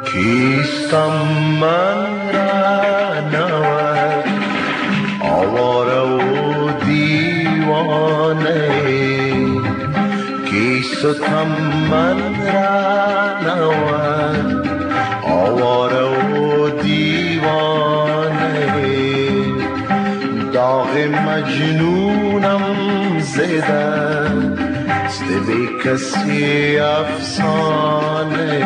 کیستم من رهنورد آواره و دیوانه کیستم من رهنورد آواره و دیوانه داغ مجنونم زده است بی کسی افسانه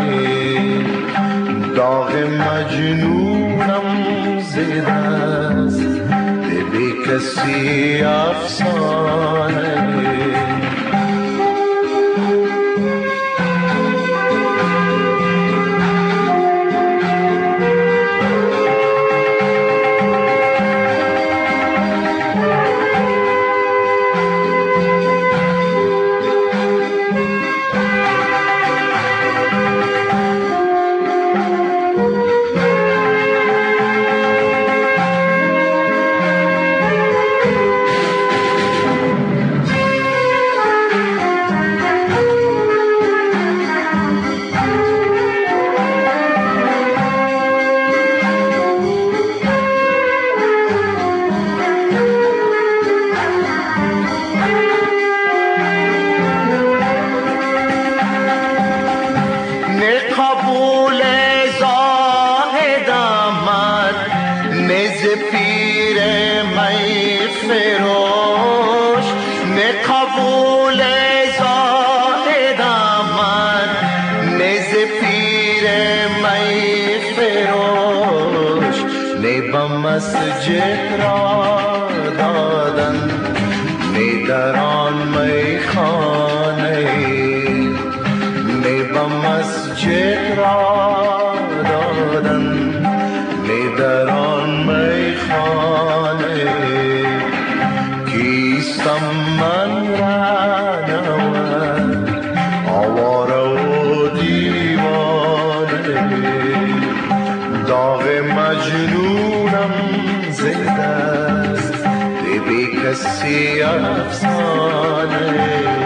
داغ مجنونم زده است بی کسی افسانه قبول زاهد آمد نز پیر می فروش نه قبول زاهد آمد نز پیر می فروش نه به مسجد را دادن نه در آن میخانه مسجد را دادن نه در آن میخانه کیستم من رهنورد آواره و دیوانه داغ مجنونم زده است بی کسی افسانه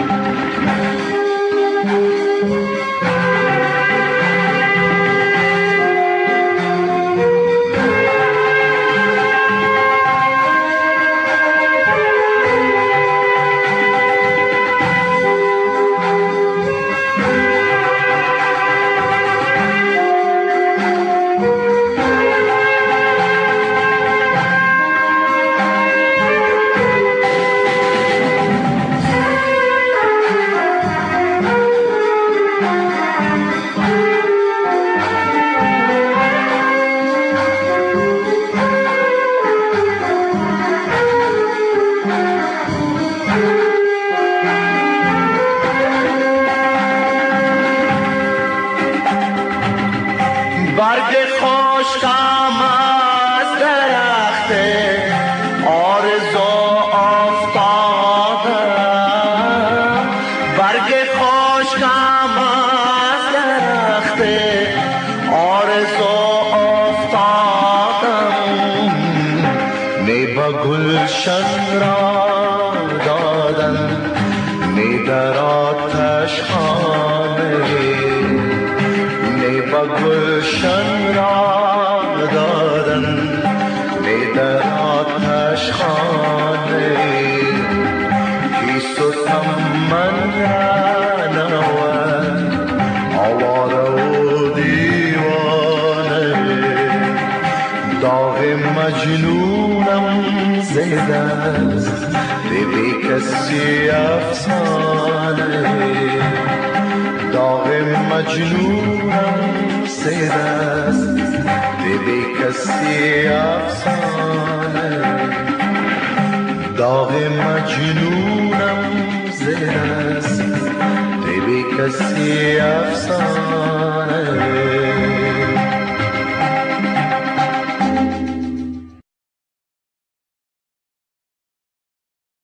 برگ خشکم از درخت آرزو افتادم برگ خشکم از درخت آرزو افتادم نی به گلشن را دادن نی در آتش خانه گلشن را دادن نی در آتش خانه کیستم من رهنورد آواره و دیوانه داغ مجنونم زده است بی کسی افسانه داغ مجنونم زده است بی کسی افسانه داغ مجنونم زده است بی کسی افسانه